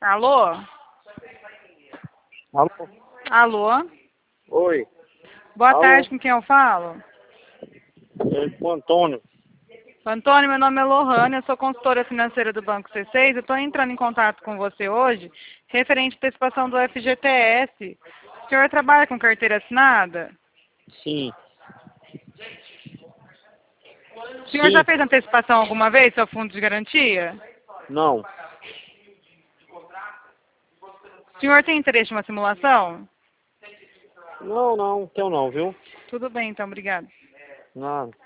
Alô? Alô? Alô? Oi. Boa Alô? tarde, com quem eu falo? É com o Antônio. Antônio, meu nome é Lohane, eu sou consultora financeira do Banco C6. Eu estou entrando em contato com você hoje, referente à antecipação do FGTS. O senhor trabalha com carteira assinada? Sim. O senhor já fez antecipação alguma vez, seu fundo de garantia? Não. O senhor tem interesse em uma simulação? Não tenho não, viu? Tudo bem, então, obrigada. Nada.